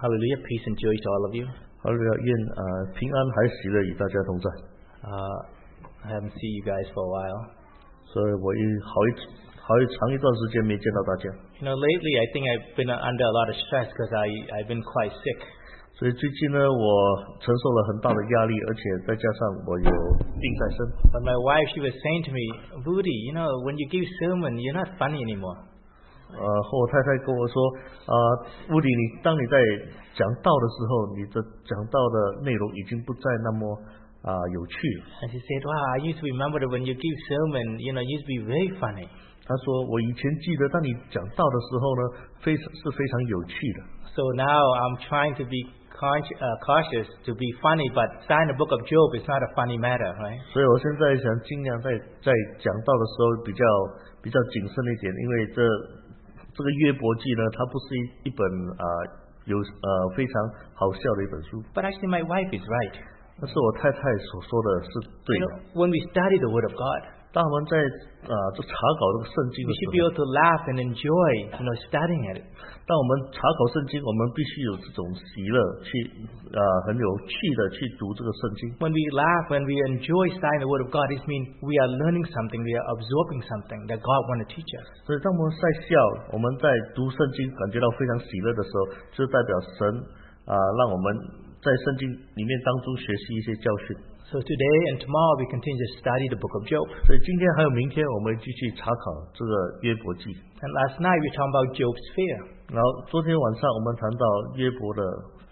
Hallelujah, peace and joy to all of you. 哈利路亚，愿平安还喜乐与大家同在。 I haven't seen you guys for a while. 所以我好长一段时间没见到大家。 You know, lately I think I've been under a lot of stress because I've been quite sick. 所以最近呢，我承受了很大的压力，而且再加上我有病在身。 But my wife, she was saying to me, Woody, you know, when you give sermon, you're not funny anymore. 和我太太跟我说，乌迪，当你在讲道的时候，你的讲道的内容已经不再那么有趣了。 And she said, wow, I used to remember that when you give sermon, you know, it used to be very funny. 她说，我以前记得，当你讲道的时候呢，非常有趣的。 So now I'm trying to be cautious to be funny, but studying the book of Job is not a funny matter, right? 所以我现在想尽量在讲道的时候比较谨慎一点，因为这个约伯记呢，它不是一本有非常好笑的一本书。 But actually, my wife is right. 但是我太太所说的是对的。 You know, when we study the Word of God, 当我们在这查稿这个圣经的 we 时 should be 候， able to laugh and enjoy, you know, studying it. 当我们查考圣经，我们必须有这种喜乐，去很有趣的去读这个圣经。 When we laugh, when we enjoy studying the Word of God, it means we are learning something, we are absorbing something that God wants to teach us. 所以当我们在笑，我们在读圣经感觉到非常喜乐的时候，就代表神让我们在圣经里面当中学习一些教训。 So today and tomorrow we continue to study the book of Job. 所以今天还有明天，我们继续查考这个约伯记。 And last night we talked about Job's fear. 然后昨天晚上我们谈到约伯的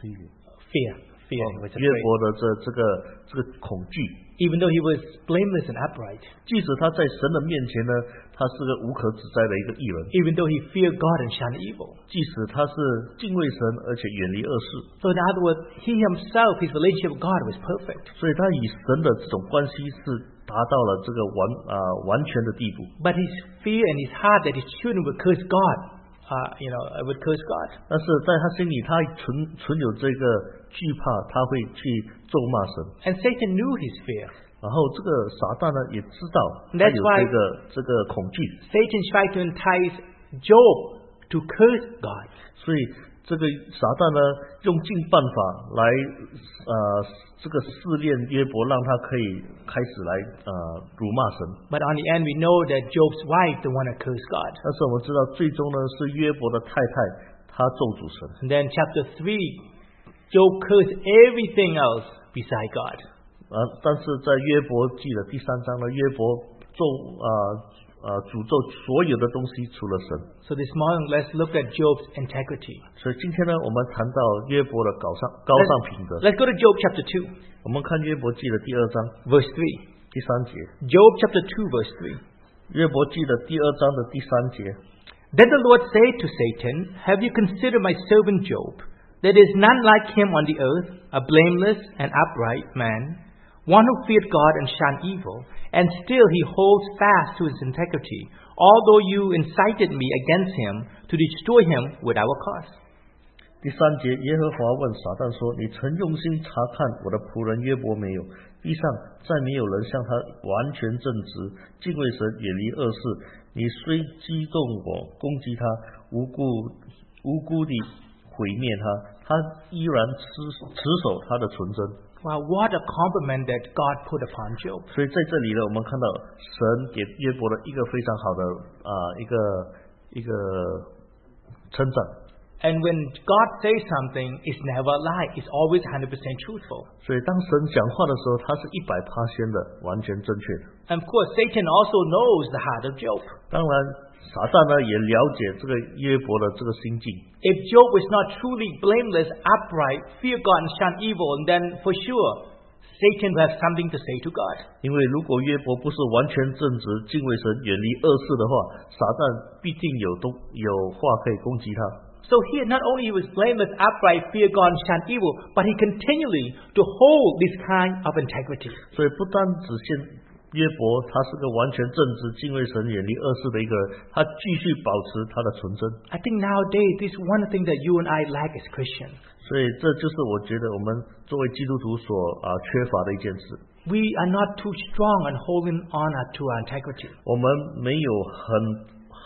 Fear. Was 约 afraid. 伯的这个恐惧。 Even though he was blameless and upright. 即使他在神的面前呢，他是个无可指摘的一个义人。 Even though he feared God and shunned evil. 即使他是敬畏神，而且远离恶事。 So in other words, he himself, his relationship with God was perfect. 所以他与神的这种关系是达到了这个完全的地步。 But his fear in his heart that his children would curse God. Would curse God. 但是在他心里，他存有这个惧怕，他会去咒骂神。 And Satan knew his fear. 然后这个撒旦呢也知道他 That's 有 why 这个恐惧， Satan tried to entice Job to curse God. 所以这个撒旦呢用尽办法来这个试炼约伯，让他可以开始来辱骂神。 But on the end, we know that Job's wife the one that cursed God. 但是我们知道，最终呢是约伯的太太她咒诅神。 And then chapter 3, Job cursed everything else beside God. 但是在约伯记的第3章呢，约伯诅咒所有的东西除了神。 So this morning, let's look at Job's integrity. 所以今天呢，我们谈到约伯的高尚品德。 Let's go to Job chapter 2, 我们看约伯记的第2章 verse 3. 第3节。 Job chapter 2, verse 3. 约伯记的第2章的第3节。 Then the Lord said to Satan, Have you considered my servant Job? There is none like him on the earth, a blameless and upright man, one who feared God and shunned evil, and still he holds fast to his integrity, although you incited me against him to destroy him without a cause. 第3节，耶和华问撒旦说：“你曾用心查看我的仆人约伯没有？地上再没有人像他完全正直，敬畏神，远离恶事。你虽激动我，攻击他，无辜地毁灭他，他依然持守他的纯真。” Wow, what a compliment that God put upon Job. 所以在这里呢，我们看到神给约伯的一个非常好的一个称赞。 And when God says something, it's never a lie. It's always 100% truthful. 所以当神讲话的时候，他是100%的完全正确的。 And of course, Satan also knows the heart of Job. 当然，撒旦呢也了解这个约伯的这个心境。 If Job was not truly blameless, upright, fear God and shun evil, then for sure, Satan will have something to say to God. 因为如果约伯不是完全正直、敬畏神、远离恶事的话，撒旦必定有话可以攻击他。 So here, not only he was blameless, upright, fear God and shun evil, but he continually to hold this kind of integrity. 所以不单只限约伯，他是个完全正直、敬畏神、远离恶事的一个人，他继续保持他的纯真。 I think nowadays, this is one thing that you and I lack as Christians. 所以这就是我觉得我们作为基督徒所缺乏的一件事。 We are not too strong on holding on to our integrity. 我们没有很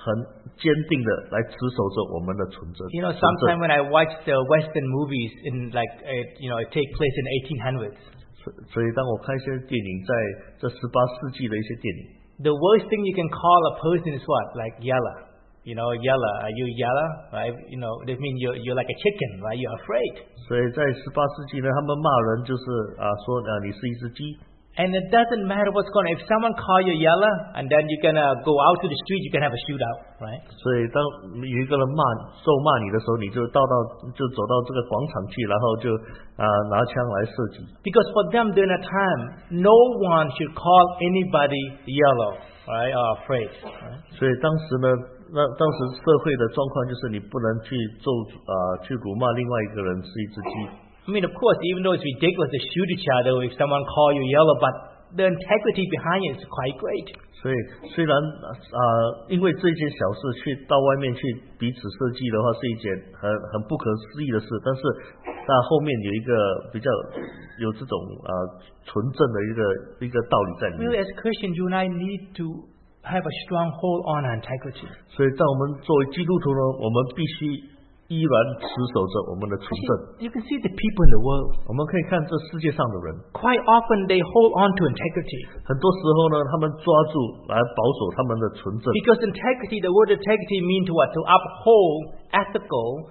坚定的来持守着我们的纯正。 You know, sometimes when I watch the Western movies in like, it take place in 1800s. 所以当我看一些电影，在这18世纪的一些电影 The worst thing you can call a person is what? Like yella. Yella. Are you yella? Right? That means you're like a chicken, right? You're afraid. 所以在18世纪呢，他们骂人就是说你是一只鸡。 And it doesn't matter what's going on. If someone call you yella, and then you're gonna go out to the street, you can have a shootout, right? 所以当有一个人咒骂你的时候，你就走到这个广场去，然后就拿枪来射击。 Because for them during that time, no one should call anybody yellow, right? Or afraid. Right? 所以当时呢，当时社会的状况就是你不能去去辱骂另外一个人是一只鸡。 I mean, of course, even though it's ridiculous to shoot each other if someone call you yellow, but the integrity behind it is quite great. 所以虽然因为这件小事去到外面去彼此射击的话是一件很不可思议的事，但是后面有一个比较有这种纯正的一个道理在里面。 Really, as Christians, you and I need to have a strong hold on our integrity. 所以在我们作为基督徒呢，我们必须依然持守着我们的纯正。 You can see the people in the world. 我们可以看这世界上的人 Quite often they hold on to integrity. 很多时候呢，他们抓住来保守他们的纯正。 Because integrity, the word integrity means to what? To uphold ethical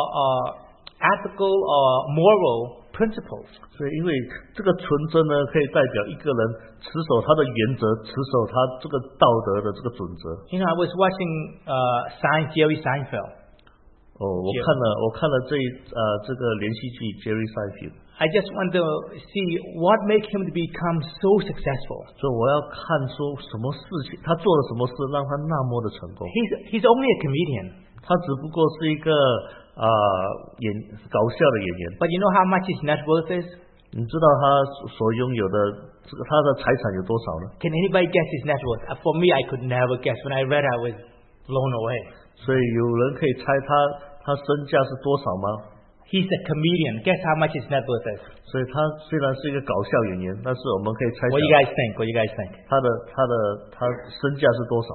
or moral principles. 所以因为这个纯真呢，可以代表一个人持守他的原则，持守他这个道德的这个准则。 I was watching Jerry Seinfeld. 我看了这个连续剧 Jerry Seinfeld。 I just want to see what makes him to become so successful. 所以我要看说什么事情，他做了什么事让他那么的成功。 He's only a comedian. 他只不过是一个搞笑的演员。 But you know how much his net worth is? 你知道他所拥有的他的财产有多少呢？ Can anybody guess his net worth? For me, I could never guess. When I read, I was blown away. 所以有人可以猜他身价是多少吗？ He's a comedian. Guess how much his net worth is? 所以他虽然是一个搞笑演员，但是我们可以猜想 What do you guys think? What do you guys think? 他身价是多少？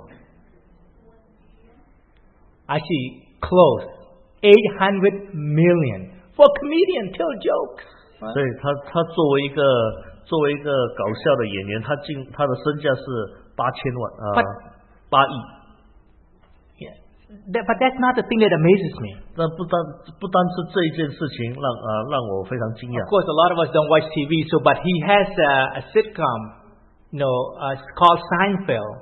Actually, close. 800 million. For a comedian, tell jokes. 所以他作为一个搞笑的演员，他的身价是8000万8亿。 But that's not the thing that amazes me. 但不单是这一件事情让我非常惊讶。 Of course, a lot of us don't watch TV, but he has a sitcom, called Seinfeld.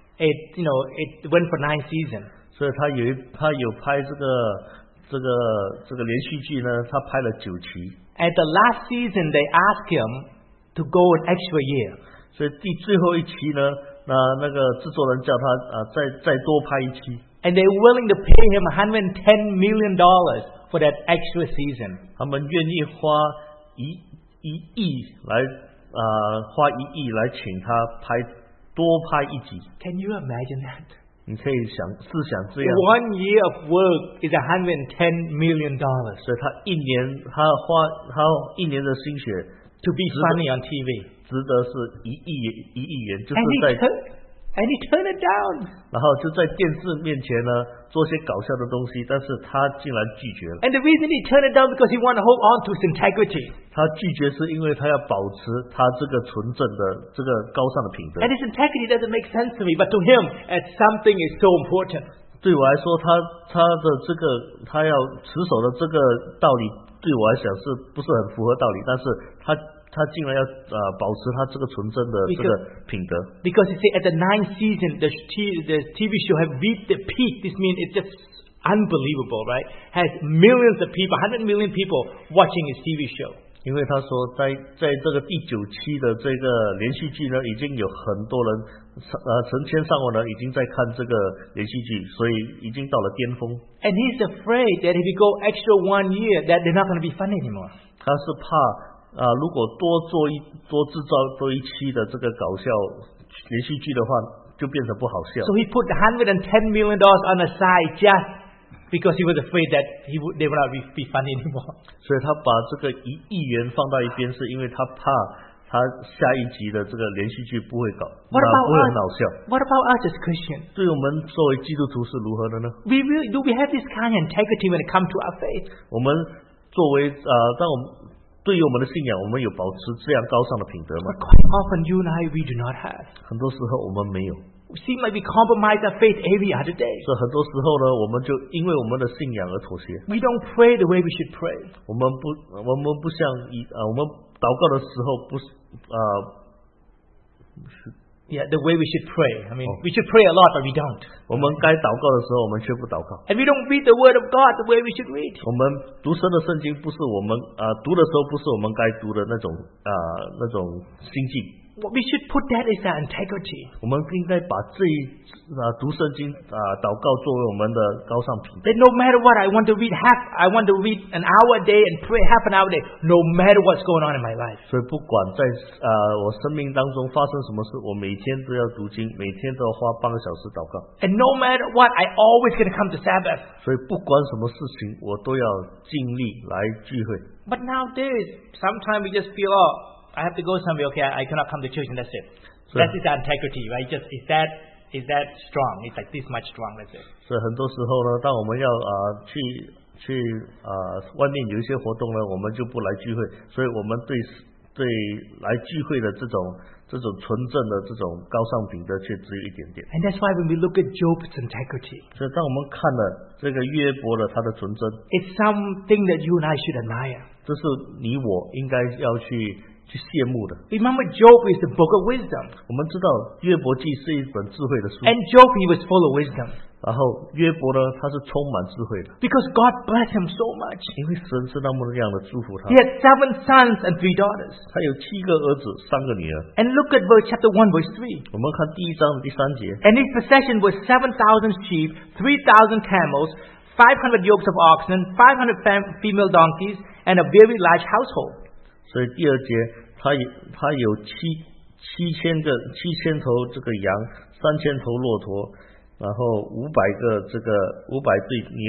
It went for 9 seasons. 所以他有拍这个连续剧呢，他拍了9期。 At the last season, they asked him to go an extra year. 所以最后一期呢，那个制作人叫他再多拍一期。 And they're willing to pay him $110 million for that extra season. 他们愿意花1亿来请他多拍一集。 Can you imagine that? 你可以试想这样。 1 year of work is $110 million. 所以他花一年的心血 to be funny on TV. 值得是1亿元，就是在。 And he turned it down. 然后就在电视面前呢做些搞笑的东西，但是他竟然拒绝了。 And the reason he turned it down because he wanted to hold on to his integrity. 他拒绝是因为他要保持他这个纯正的这个高尚的品德。 And his integrity doesn't make sense to me, but to him, something is so important. 对我来说，他的这个他要持守的这个道理，对我来讲是不是很符合道理？但是他竟然要保持他这个纯真的这个品德。 Because you see, at the 9th season, the TV show have reached the peak. This means it's just unbelievable, right? Has millions of people, 100 million people watching his TV show. 因为他说，在这个第9期的这个连续剧呢，已经有很多人成千上万人已经在看这个连续剧，所以已经到了巅峰。 And he's afraid that if he go extra 1 year, that they're not going to be funny anymore. 他是怕如果多制造多一期的这个搞笑连续剧的话，就变成不好笑。 So he put $110 million on the side just because he was afraid that they would not be funny anymore. 所以他把这个1亿元放到一边，是因为他怕他下一集的这个连续剧不会搞，不 What 会很 about 好笑。 What about us as Christians? 对我们作为基督徒是如何的呢？ Do we have this kind of integrity when it comes to our faith? 我们作为当我们对于我们的信仰，我们有保持这样高尚的品德吗？ But quite often you and I, we do not have. 很多时候我们没有。 We seem like we compromise our faith every other day. 所以很多时候呢，我们就因为我们的信仰而妥协。 We don't pray the way we should pray. 我们不像我们祷告的时候不是 Yeah, the way we should pray. I mean, we should pray a lot, but we don't. 我们该祷告的时候，我们却不祷告。 And we don't read the Word of God the way we should read. 我们读神的圣经不是我们读的时候不是我们该读的那种心境。 What we should put that is our integrity. 我们应该把读圣经祷告作为我们的高尚品德。 That no matter what, I want to read an hour a day and pray half an hour a day, no matter what's going on in my life. 所以不管在我生命当中发生什么事，我每天都要读经，每天都要花半个小时祷告。 And no matter what, I always going to come to Sabbath. 所以不管什么事情，我都要尽力来聚会。 But nowadays, sometimes we just feel, oh, I have to go somewhere. Okay, I cannot come to church, and that's it. Sure. That is our integrity, right? Just is that strong? It's like this much strong. That's it. 所以很多时候呢，当我们要去外面有一些活动呢，我们就不来聚会。所以我们对来聚会的这种纯正的这种高尚品德却只有一点点。 And that's why when we look at Job's integrity, 所以当我们看了这个约伯的他的纯真， it's something that you and I should admire. 这是你我应该要去羡慕的。 Remember, Job is the book of wisdom. 我们知道约伯记是一本智慧的书， And Job, he was full of wisdom. 然后约伯呢，他是充满智慧的， Because God blessed him so much. 因为神是那么样的祝福他 He。had 7 sons and 3 daughters. 他有7个儿子，3个女儿。 And look at chapter 1, verse 3. 我们看第1章的第3节， And his possession was 7,000 sheep, 3,000 camels, 500 yokes of oxen, 500 female donkeys, and a very large household. 所以第2节，他有7,000头这个羊，3,000头骆驼，然后500对牛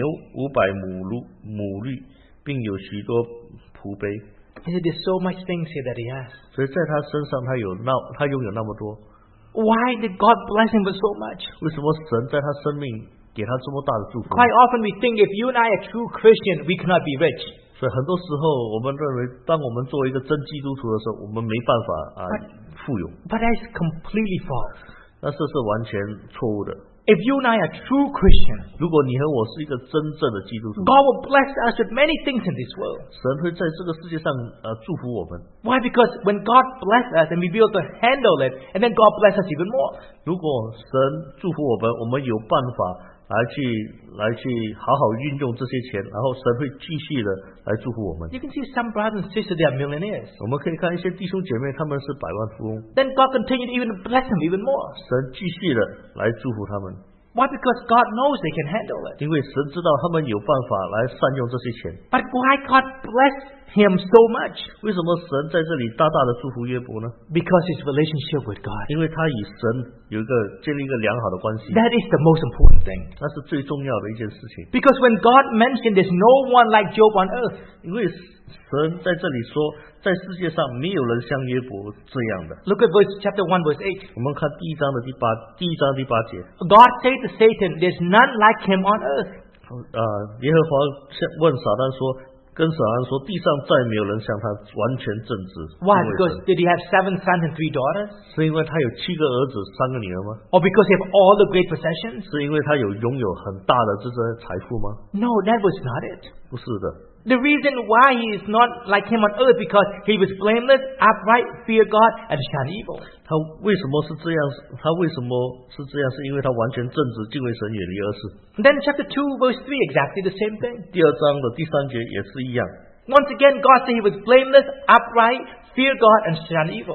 ，500母驴，并有许多仆婢。 He said, there's so much things here that he has. 所以在他身上，他拥有那么多。 Why did God bless him with so much? 为什么神在他生命给他这么大的祝福？ Quite often we think if you and I are true Christians, we cannot be rich. 所以很多时候，我们认为，当我们作为一个真基督徒的时候，我们没办法富有。 But that's completely false. 但是是完全错误的。 If you and I are true Christians, 如果你和我是一个真正的基督徒， God will bless us with many things in this world. 神会在这个世界上祝福我们。 Why? Because when God bless us and we be able to handle it, and then God bless us even more. 如果神祝福我们，我们有办法来去好好运用这些钱，然后神会继续的来祝福我们。 You can see some brothers and sisters, they are millionaires. 我们可以看一些弟兄姐妹，他们是百万富翁， Then God continued to even bless them even more. 神继续的来祝福他们。 Why? Because God knows they can handle it. 因为神知道他们有办法来善用这些钱。 But why God blessed him so much? 为什么神在这里大大的祝福约伯呢？ Because his relationship with God. 因为他与神建立一个良好的关系， That is the most important thing. 那是最重要的一件事情。 Because when God mentioned there's no one like Job on earth, 因为神在这里说，在世界上没有人像约伯这样的。 look at chapter 1, verse 8. 我们看第一章第八节， God said to Satan, there's none like him on earth. 耶和华问撒旦说，跟撒旦说，地上再没有人像他完全正直。 Why? Because did he have 7 sons and 3 daughters? 是因为他有7个儿子3个女儿吗？ Or because he have all the great possessions? 是因为他拥有很大的这些财富吗？ No, that was not it. 不是的。 The reason why he is not like him on earth because he was blameless, upright, fear God, and shun evil. 他为什么是这样？是因为他完全正直，敬畏神，远离恶事。 Then chapter 2, verse 3, exactly the same thing. 第2章的第3节也是一样。 Once again, God said he was blameless, upright, fear God, and shun evil.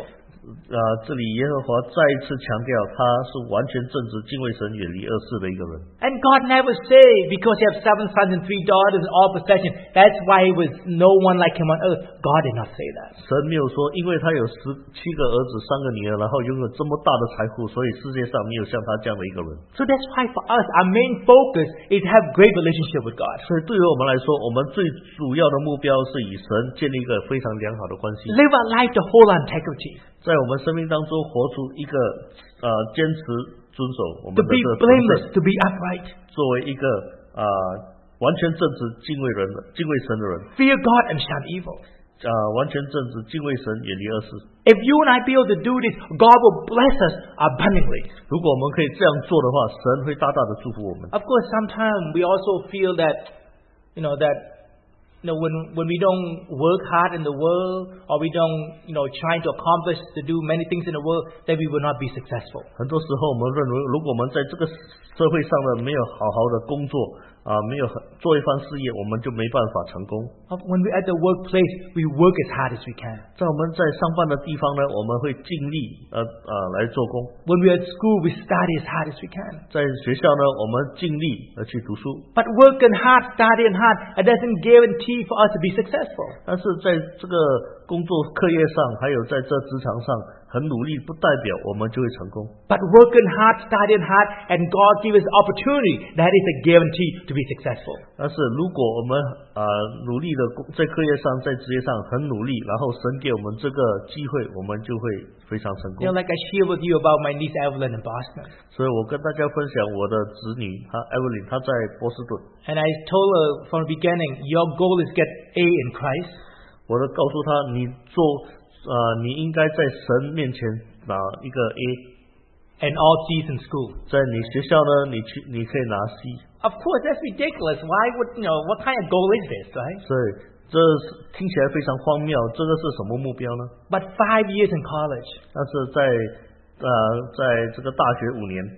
这里耶和华再一次强调，他是完全正直、敬畏神、远离恶事的一个人。 And God never say, because you have 7 sons and 3 daughters and all possession, that's why he was no one like him on earth. God did not say that. 神没有说，因为他有17个儿子、3个女儿，然后拥有这么大的财富，所以世界上没有像他这样的一个人。 So that's why for us, our main focus is to have great relationship with God. 所以对于我们来说，我们最主要的目标是与神建立一个非常良好的关系。 Live our life to hold our integrity. 在我们生命当中活出一个坚持遵守我们 To 的 be 这个 blameless, to be upright. 作为一个完全正直、敬畏神的人， Fear God and shun evil. 完全正直、敬畏神、远离恶事。 If you and I be able to do this, God will bless us abundantly. 如果我们可以这样做的话，神会大大的祝福我们。 Of course, sometimes we also feel that, when we don't work hard in the world, or we don't, trying to accomplish to do many things in the world, that we will not be successful. 很多时候，我们认为，如果我们在这个社会上呢没有好好的工作没有做一番事业，我们就没办法成功。 When we're at the workplace, we work as hard as we can. 在我们在上班的地方呢，我们会尽力来做工。 When we're at school, we study as hard as we can. 在学校呢，我们尽力去读书。 But working hard, studying hard, it doesn't guarantee for us to be successful. 但是在这个工作课业上，还有在这职场上很努力，不代表我们就会成功。 But working hard, studying hard, and God give us opportunity, that is a guarantee to be successful. 但是如果我们努力的在课业上、在职业上很努力，然后神给我们这个机会，我们就会非常成功。 Like I share with you about my niece Evelyn in Boston. 所以我跟大家分享我的侄女，她 Evelyn， 她在波士顿。 And I told her from the beginning, your goal is get A in Christ. 我都告诉她，你应该在神面前拿一个 A。 And all C's in school. 在你学校呢，你可以拿 C。 Of course, that's ridiculous. Why would what kind of goal is this, right? 所以这听起来非常荒谬，这个是什么目标呢？ But 5 years in college. 但是在这个大学5年，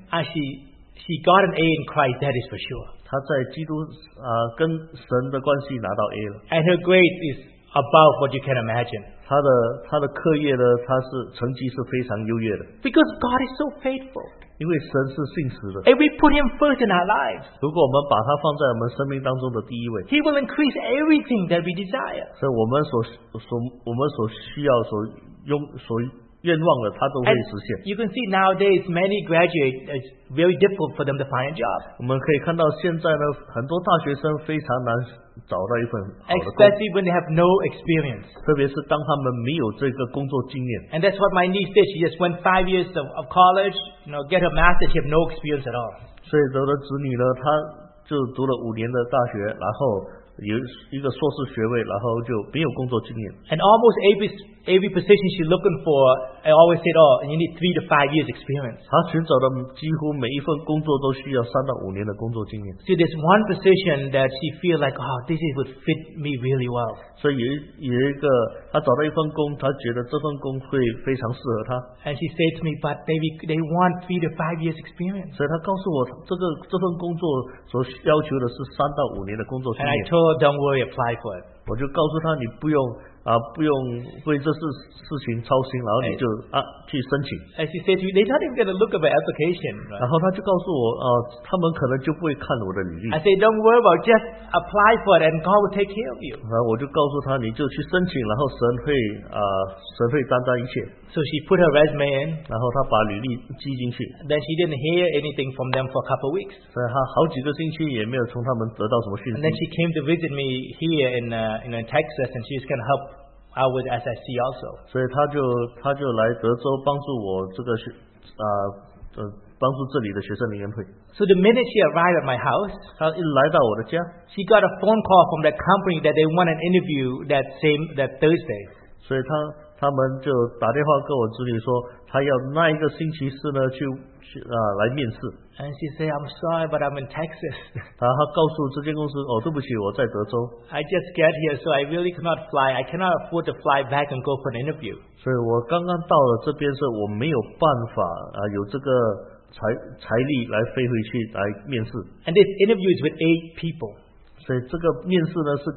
she got an A in Christ, that is for sure. 她在基督跟神的关系拿到 A 了。 And her grade is above what you can imagine. 她的课业呢，成绩是非常优越的。 Because God is so faithful. 因为神是信实的。 If we put Him first in our lives, 如果我们把它放在我们生命当中的第一位， He will increase everything that we desire. 所以我们所需要、所愿望的，它都会实现。 You can see nowadays many graduates, it's very difficult for them to find a job. 我们可以看到现在呢，很多大学生非常难找到一份好的工作， Especially when they have no experience. 特别是当他们没有这个工作经验。 And that's what my niece did. She just went 5 years of college, get her master's. She have no experience at all. 所以我的子女呢，他就读了5年的大学，然后有一个硕士学位，然后就没有工作经验。 And almost every position she's looking for, I always said, you need 3 to 5 years experience. 他寻找的几乎每一份工作都需要3到5年的工作经验。 See, there's one position that she feel like, this would fit me really well. 所以有一个，他找到一份工，他觉得这份工会非常适合他。 And she said to me, but they want 3 to 5 years experience. 所以他告诉我，这份工作所要求的是3到5年的工作经 And I 验。 told her, don't worry, apply for it. 我就告诉他，你不用为这事情操心，然后你就去申请。 And she said to me, they're not even going to look at my application. Right? 然后他就告诉我，他们可能就不会看我的履历。 I said, don't worry about it, just apply for it and God will take care of you. 然后我就告诉他，你就去申请，然后神会担当一切。 So she put her resume in. 然后他把履历寄进去。 Then she didn't hear anything from them for a couple of weeks. 所以他好几个星期也没有从他们得到什么讯 And then 息。 she came to visit me here in Texas, and she's going to help out with SSC also. 所以他就来德州帮助我这个帮助这里的学生联会。 So the minute she arrived at my house, 他一来到我的家， she got a phone call from that company that they want an interview that Thursday. 所以他们就打电话跟我子女说，他要那一个星期四呢去来面试。 And she said, I'm sorry, but I'm in Texas. 他告诉这间公司，对不起，我在德州。 I just get here, so I really cannot fly. I cannot afford to fly back and go for an interview. 所以我刚刚到了这边，所以我没有办法有这个财力来飞回去来面试。 And this interview is with 8 people. 所以这个面试呢是跟8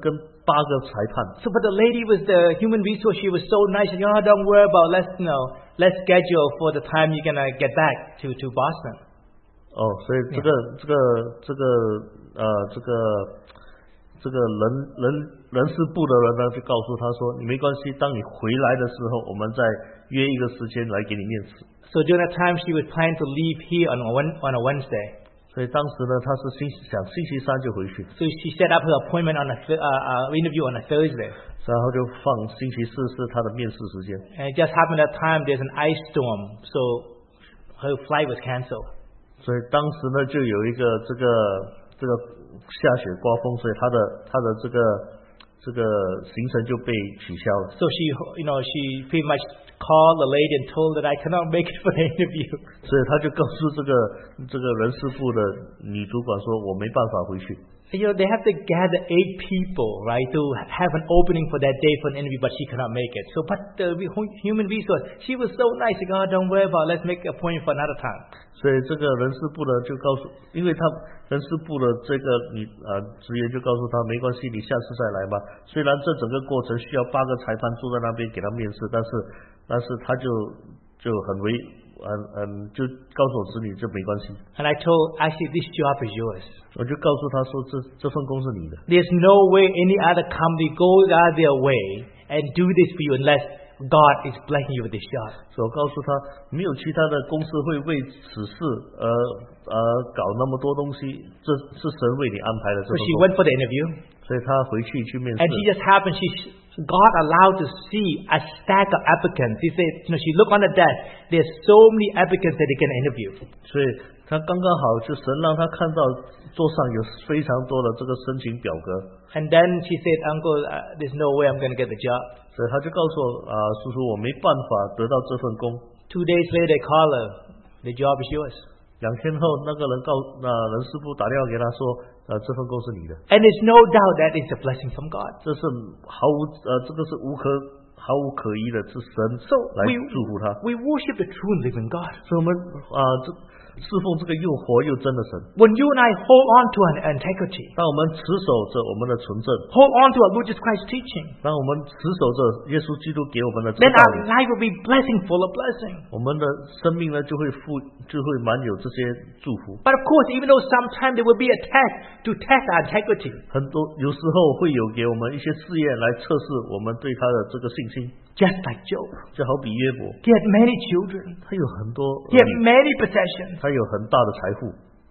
8个裁判。 So, but the lady was the human resource. She was so nice. She said, don't worry about. Let's schedule for the time you're gonna get back to Boston. 所以这个人事部的人呢，就告诉他说，你没关系，当你回来的时候，我们再约一个时间来给你面试。 So during that time, she was planning to leave here on a Wednesday. 所以当时呢，他是星期三就回去， So she set up her appointment on interview on a Thursday. 然后就放星期四是他的面试时间。 And it just happened that time there's an ice storm, so her flight was canceled. 所以当时呢，就有一个这个下雪刮风，所以他的这个行程就被取消了。 So she pretty much called the lady and told that I cannot make it for the interview. 所以他就告诉这个人事部的女主管说，我没办法回去。 They have to gather 8 people, right, to have an opening for that day for an interview, but she cannot make it. So, but the human resource, she was so nice. She said, don't worry about it. Let's make an appointment for another time. 所以这个人事部呢就告诉，因为他人事部的这个职员就告诉他，没关系，你下次再来吧。虽然这整个过程需要8个裁判坐在那边给他面试，但是他就就告诉我子女这没关系。 And I told, actually, this job is yours. 我就告诉他说，这份工是你的。 There's no way any other company goes out of their way and do this for you unless God is blessing you with this job. 所以我告诉他，没有其他的公司会为此事搞那么多东西，这是神为你安排的这 So 份 she 工。 went for the interview, 所以他回去面试 and she just happened, God allowed to see a stack of applicants. He said, she looked on the desk, there's so many applicants that they can interview. 所以他刚刚好就神让他看到桌上有非常多的这个申请表格， And then she said, Uncle, there's no way I'm going to get the job. 所以他就告诉我叔叔，我没办法得到这份工。 2 days later, they call her. The job is yours. 2天后，那个人人事部打电话给他说，这份工是你的。 And there's no doubt that it's a blessing from God. 这是这个是毫无可疑的，是神 So 来祝福他。 we worship the true and living God. 所以我们侍奉这个又活又真的神。 When you and I hold on to our integrity, 当我们持守着我们的纯正， hold on to our Lord Jesus Christ's teaching, 当我们持守着耶稣基督给我们的这 then 个道 our 理， life will be blessing, full of blessing. 我们的生命呢就会满有这些祝福。 But of course, even though sometimes there will be a test to test our integrity, 有时候会有给我们一些试验来测试我们对他的这个信心， just like Job. 就好比约伯， He had many children. 他有很多 He had many possessions. 他有很大的财富，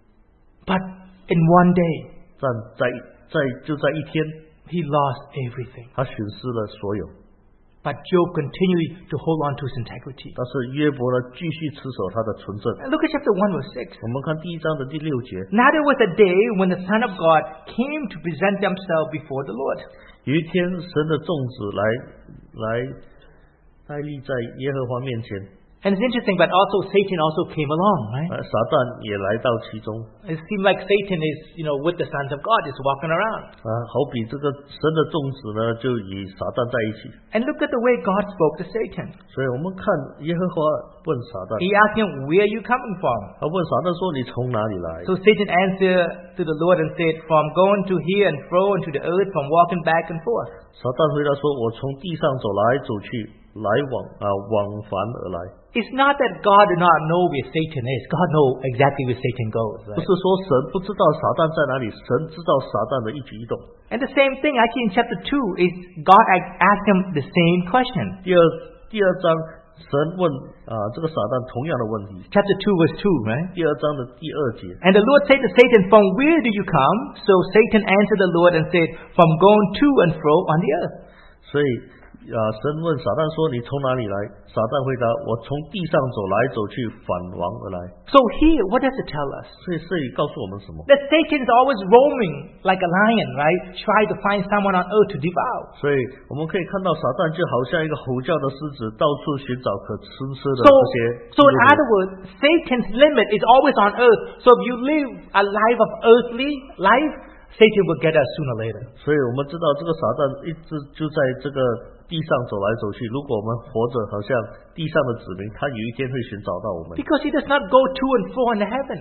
But in one day, 但在一天， he lost everything. 他损失了所有。 But Job continued to hold on to his integrity. 但是约伯呢，继续持守他的纯正。 And look at chapter 1 verse 6. 我们看第1章的第6节， Now there was a day when the Son of God came to present himself before the Lord. 有一天，神的众子来戴立在耶和华面前， And it's interesting, but also Satan also came along, right? 撒旦也来到其中。 It seemed like Satan is, with the sons of God, just walking around. 好比这个神的众子呢，就与撒旦在一起。 And look at the way God spoke to Satan. 所以我们看耶和华问撒旦， He asked him, where are you coming from? 他问撒旦说：“你从哪里来？” So Satan answered to the Lord and said, from going to here and fro and to the earth, from walking back and forth. 撒旦回答说：“我从地上走来走去，往返而来。” It's not that God did not know where Satan is. God knows exactly where Satan goes. 不 Right? 是说神不知道撒旦在哪里，神知道撒旦的一举一动。 And the same thing actually in chapter 2 is God asked him the same question. 第二章，神问这个撒旦同样的问题。 Chapter 2 verse 2, right? 第2章的第2节， And the Lord said to Satan, from where do you come? So Satan answered the Lord and said, from going to and fro on the earth. 所以神问撒旦说：“你从哪里来？”撒旦回答：“我从地上走来走去，返往而来。” So here, what does it tell us? 所以这里告诉我们什么？ That Satan is always roaming like a lion, right? Trying to find someone on earth to devour. 所以我们可以看到撒旦就好像一个吼叫的狮子，到处寻找可吃的 So 这些。 in other words, Satan's limit is always on earth. So if you live a life of earthly life, Satan will get us sooner or later. 所以我们知道这个撒旦一直就在这个地上走来走去。如果我们活着好像地上的子民，他有一天会寻找到我们， Because he does not go to and fro in heaven.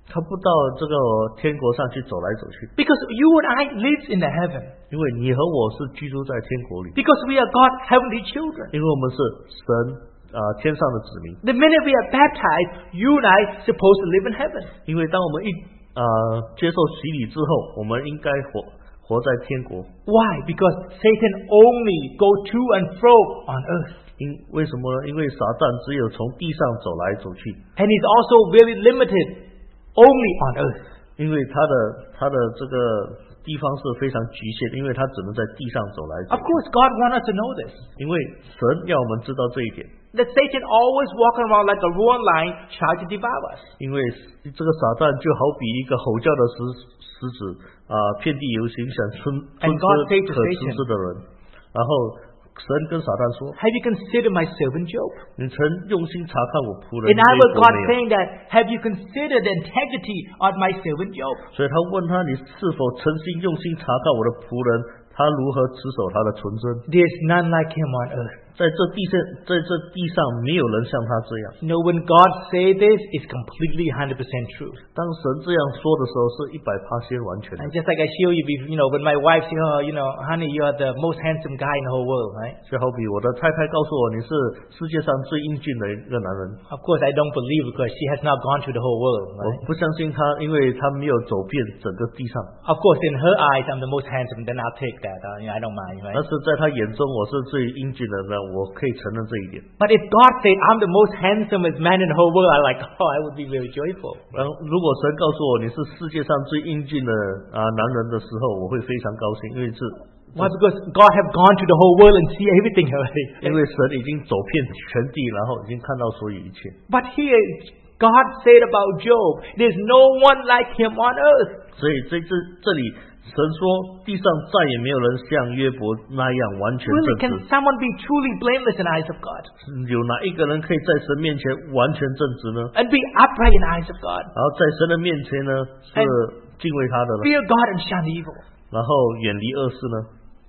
他不到这个天国上去走来走去， Because you and I live in the heaven. 因为你和我是居住在天国里， Because we are God's heavenly children. 因为我们是神天上的子民。 The minute we are baptized, you and I supposed to live in heaven. 因为当我们接受洗礼之后，我们应该活在天国。 Why? Because Satan only go to and fro on earth. 为什么呢？因为撒旦只有从地上走来走去， And he's also very limited only on earth. 因为他的这个地方是非常局限，因为他只能在地上走来走 Of 去。 course, God wants us to know this. 因为神要我们知道这一点， That Satan always walking around like a roaring lion trying to devour us. 因为这个撒旦就好比一个吼叫的狮子遍地游行，想吞吃 And God said to 可吃之的人。然后神跟撒旦说 Have you considered my servant Job? 你曾用心查看我仆人 In 约 other 伯 God 没有？ saying that, have you considered the integrity of my servant Job? 所以他问他，你是否诚心用心查看我的仆人，他如何持守他的纯真？ There's none like him on earth. 在这地上没有人像他这样。 You know, when God say this, it's completely 100% true. 当神这样说的时候，是100%完全的。 And just like I show you, when my wife says, oh, honey, you are the most handsome guy in the whole world, right? 就好比我的太太告诉我，你是世界上最英俊的一个男人。 Of course, I don't believe because she has not gone through the whole world, 我 right? 不相信他，因为他没有走遍整个地上。 Of course, in her eyes, I'm the most handsome, then I'll take that. I don't mind, 但 right? 是在他眼中，我是最英俊的人，我可以承认这一点。 But if God said, I'm the most handsomest man in the whole world, I'm like, oh, I would be very joyful. 然后，如果神告诉我你是世界上最英俊的男人的时候，我会非常高兴，因为是 Why? Because God have gone to the whole world and see everything 因 already. 为神已经走遍全地，然后已经看到所有一切。 But here, God said about Job, there's no one like him on earth. 所以这里神说，地上再也没有人像约伯那样完全 Really, 正 can 直。 someone be truly blameless in the eyes of God? 有哪一个人可以在神面前完全正直呢？ And be upright in the eyes of God? 然后在神的面前呢，是敬畏他的呢， Fear God and shun evil. 然后远离恶事呢，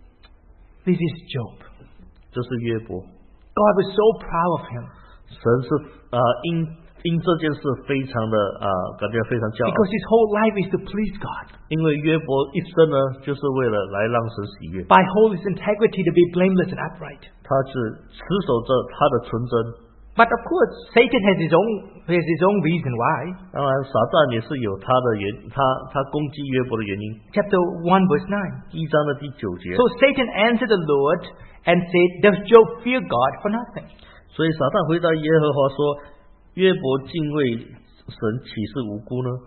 This is Job. 就是约伯。 God was so proud of him 神是因这件事非常的感觉非常骄傲， because his whole life is to please God. 因为约伯一生呢，就是为了来让神喜悦， By whole his integrity to be blameless and upright. 他是持守着他的纯真。 But of course, Satan has his own reason why. 当然，撒旦也是有他的他攻击约伯的原因。 Chapter 1 verse 9. 1章的第9节， So Satan answered the Lord and said, Does Job fear God for nothing? 所以撒旦回答耶和华说：“约伯敬畏神，岂是无辜呢？”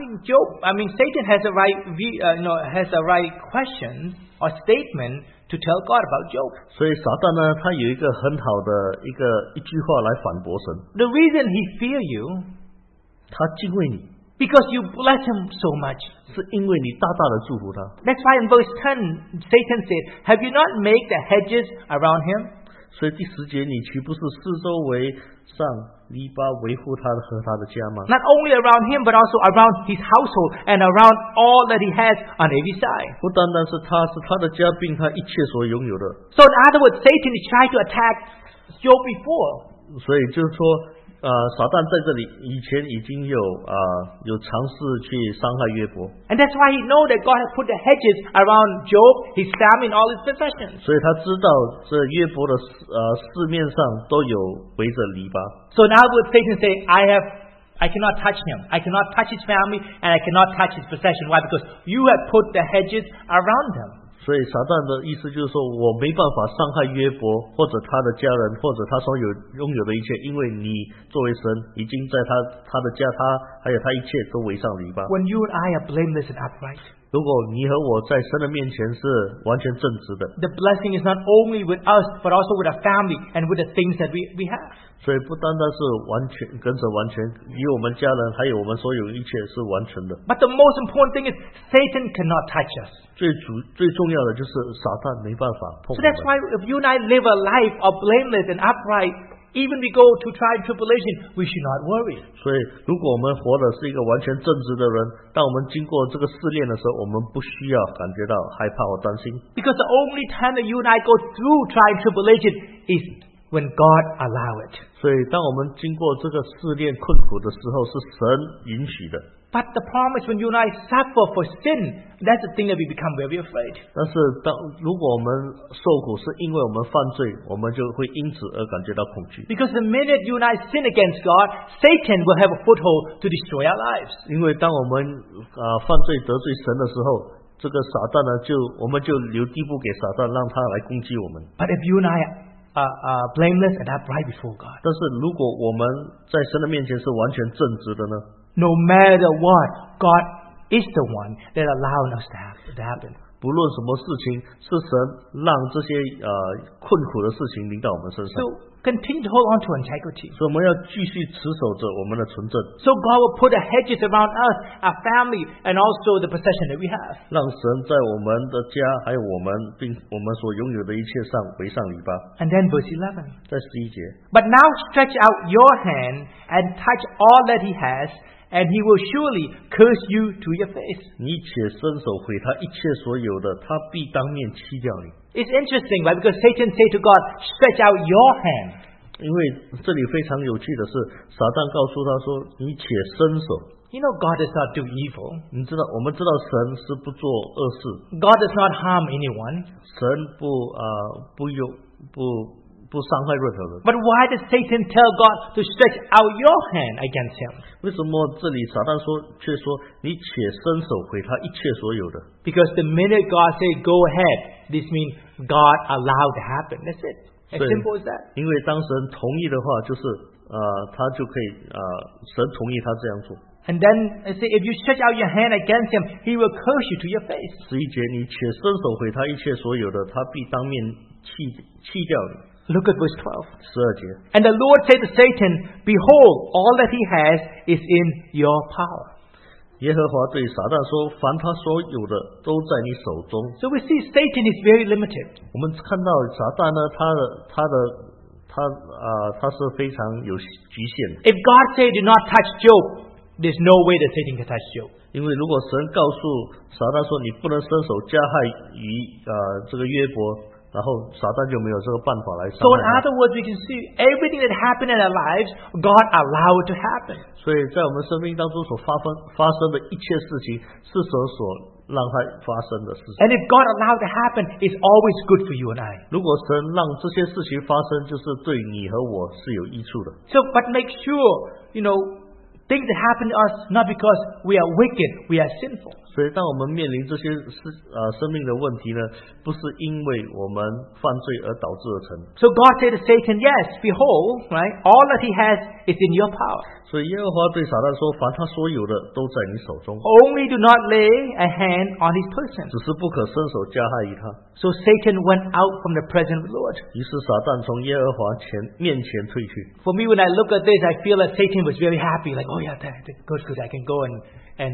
Satan has a right question or statement to tell God about Job. 所以撒旦呢，他有一个很好的一句话来反驳神。 The reason he fear you 他敬畏你， because you bless him so much. 是因为你大大的祝福他。 That's why in verse 10, Satan said, Have you not made the hedges around him? 所以第10节，你岂不是四周围上篱笆维护他和他的家吗？ Not only around him, but also around his household and around all that he has on every side. 不单单是他的家，并他一切所拥有的。 So in other words, Satan is trying to attack Job before. 所以就是说，撒旦在这里以前已经有尝试去伤害约伯， And that's why he know that God has put the hedges around Job, his family, and all his possessions. 所以他知道这约伯的四面上都有围着篱笆。 So in other words, Satan say, I cannot touch him. I cannot touch his family, and I cannot touch his possession. Why? Because you have put the hedges around him. 所以撒旦的意思就是说，我没办法伤害约伯或者他的家人或者他所拥有的一切，因为你作为神已经在他的家，还有他一切都围上篱笆。 When you and I are blameless and upright, 如果你和我在神的面前是完全正直的， the blessing is not only with us, but also with our family and with the things that we have. 所以不单单是完全跟着完全与我们家人还有我们所有一切是完全的。 But the most important thing is Satan cannot touch us. 最重要的就是撒旦没办法碰我 So that's 们。 why if you and I live a life of blameless and upright, even we go to trial and tribulation, we should not worry. 所以如果我们活的是一个完全正直的人，当我们经过这个试炼的时候，我们不需要感觉到害怕或担心， Because the only time that you and I go through trial and tribulation is when God allow it. 所以当我们经过这个试炼困苦的时候，是神允许的。 But the problem is when you and I suffer for sin, that's the thing that we become very afraid. 但是如果我们受苦是因为我们犯罪，我们就会因此而感觉到恐惧。 Because the minute you and I sin against God, Satan will have a foothold to destroy our lives. 因为当我们犯罪得罪神的时候，这个撒旦呢，我们就留地步给撒旦，让他来攻击我们。 But if you and I are blameless and upright before God, 但是如果我们在神的面前是完全正直的呢？ no matter what, God is the one that allowed us to happen. 不论什么事情，是神让这些困苦的事情临到我们身上。 So continue to hold on to integrity. 所以我们要继续持守着我们的纯正， So God will put the hedges around us, our family, and also the possession that we have. 让神在我们的家还有我们所拥有的一切上围上篱笆。 And then verse 11. 在11节， But now stretch out your hand and touch all that he has, and he will surely curse you to your face. 你且伸手毁他一切所有的，他必当面欺掉你。 It's interesting, right? Because Satan said to God, stretch out your hand. 因为这里非常有趣的是，撒旦告诉他说：“你且伸手。” You know God does not do evil. 我们知道神是不做恶事， God does not harm anyone. 神不伤害任何人。 But why does Satan tell God to stretch out your hand against him? 为什么这里撒旦却说你且伸手毁他一切所有的？ Because the minute God says go ahead, this means God allowed to happen. That's it. As 对， simple as that. 因为当神同意的话，就是他就可以神同意他这样做。 And then I say, if you stretch out your hand against him, he will curse you to your face. 11节，你且伸手毁他一切所有的，他必当面弃掉你。 Look at verse 12. 12节， And the Lord said to Satan, Behold, all that he has is in your power. 耶和华对撒旦说：“凡他所有的都在你手中。” So we see Satan is very limited. 我们看到撒旦呢，他是非常有局限的。 If God said do not touch Job, there's no way that Satan can touch Job. 因为如果神告诉撒旦说你不能伸手加害于这个约伯，然后撒旦就没有这个办法来伤 So in 害他。 other words, we can see everything that happened in our lives, God allowed to happen. 所以在我们生命当中所发生的一切事情，是神所让它发生的事情。 And if God allowed to happen, it's always good for you and I. 如果神让这些事情发生，就是对你和我是有益处的。 So, but make sure, things that happen to us, not because we are wicked, we are sinful. 所以当我们面临这些生命的问题呢，不是因为我们犯罪而导致而成。 So God said to Satan, yes, behold, right, all that he has is in your power. 所以耶和华对撒旦说：“凡他所有的都在你手中， Only do not lay a hand on his person. 只是不可伸手加害于他。” So Satan went out from the presence of the Lord. 于是撒旦从耶和华面前退去。 For me, when I look at this, I feel that Satan was very happy, like, oh yeah, good, I can go and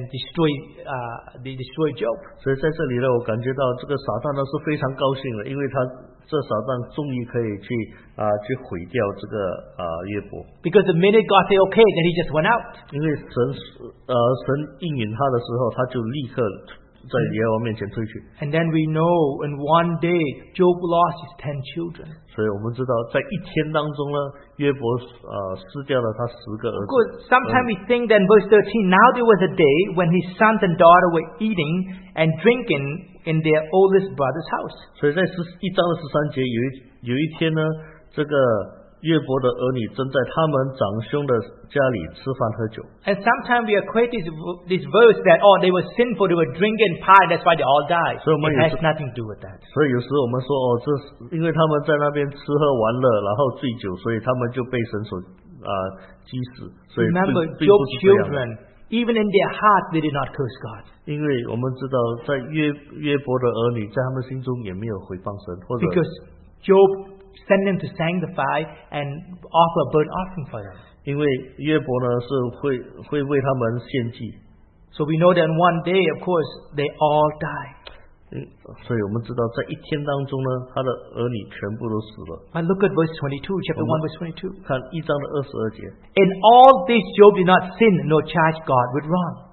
destroy Job. 所以在这里呢，我感觉到这个撒旦呢是非常高兴的，因为这撒旦终于可以去毁掉这个约伯。 Because the minute God said okay, then he just went out. 因为神应允他的时候，他就立刻在耶和华面前退去。 And then we know in one day, Job lost his 10 children. 所以我们知道，在一天当中呢，约伯失掉了他10个儿 Of 子。 course, sometimes we think that in verse 13, now there was a day when his sons and daughter were eating and drinking in their oldest brother's house. 所以在11章的13节，有一天呢，这个约伯的儿女正在他们长兄的家里吃饭喝酒。 And sometimes we equate this verse that, they were sinful, they were drinking pie, that's why they all died. So It has nothing to do with that. 所以有时我们说这是因为他们在那边吃喝玩乐，然后醉酒，所以他们就被神所击死。所以 Remember, 并不 Job's 是这样的。 children, even in their heart, they did not curse God. 因为我们知道，在约伯的儿女在他们心中也没有毁谤神，或者 Because Job sent them to sanctify and offer a burnt offering for them. 因为约伯呢是会为他们献祭， So we know that in one day, of course, they all died. 所以我们知道在一天当中呢，他的儿女全部都死了。 But look at verse 22, chapter 1, verse 22. 看1章的22节， In all this, Job did not sin nor charge God with wrong.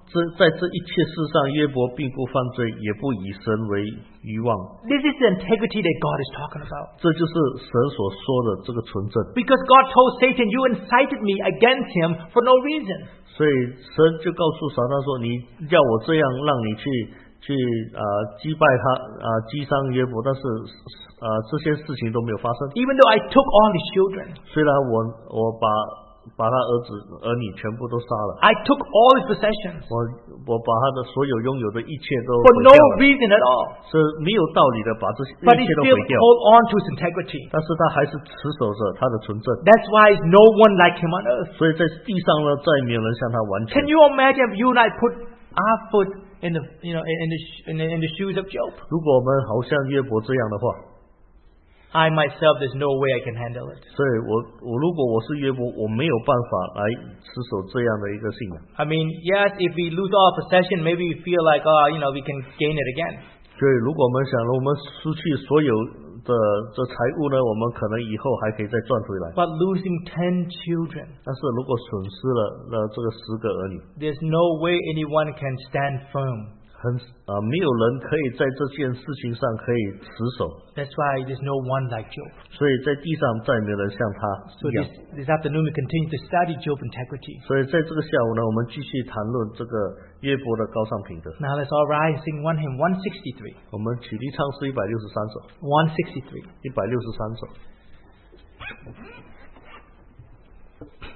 在这一切事上，约伯并不犯罪，也不以神为愚妄。 This is the integrity that God is talking about. 这就是神所说的这个纯正。 Because God told Satan, you incited me against him for no reason. 所以神就告诉撒旦说：“你要我这样让你去击败他击伤约伯，但是这些事情都没有发生。 Even though I took all his children, 虽然我把他儿女全部都杀了， I took all his possessions 我把他的所有拥有的一切都 for 毁 no 掉了， reason at all. 是没有道理的把这些 But 一 he 切都 still 毁掉。 hold on to his integrity. 但是他还是持守着他的纯正， That's why no one like him on earth. 所以在地上呢，再没有人像他完全 Can。you imagine if you and I put our foot in the shoes of Job? 如果我们好像约伯这样的话， I myself, there's no way I can handle it. 所以如果我是约伯，我没有办法来持守这样的一个信仰。 I mean, yes, if we lose our possession, maybe we feel like, we can gain it again. 所以如果我们想了，我们失去所有的这财物呢，我们可能以后还可以再赚回来。 But losing 10 children, 但是如果损失了这个10个儿女， there's no way anyone can stand firm. 没有人可以在这件事情上可以持守， That's why there's no one like Job. 所以在地上再没有人像他 So 一样。 this afternoon we continue to study Job's integrity. 所以在这个下午呢，我们继续谈论这个约伯的高尚品德。 Now let's all rise and sing one hymn, 163. 我们起立唱诗163首， 163. 163首。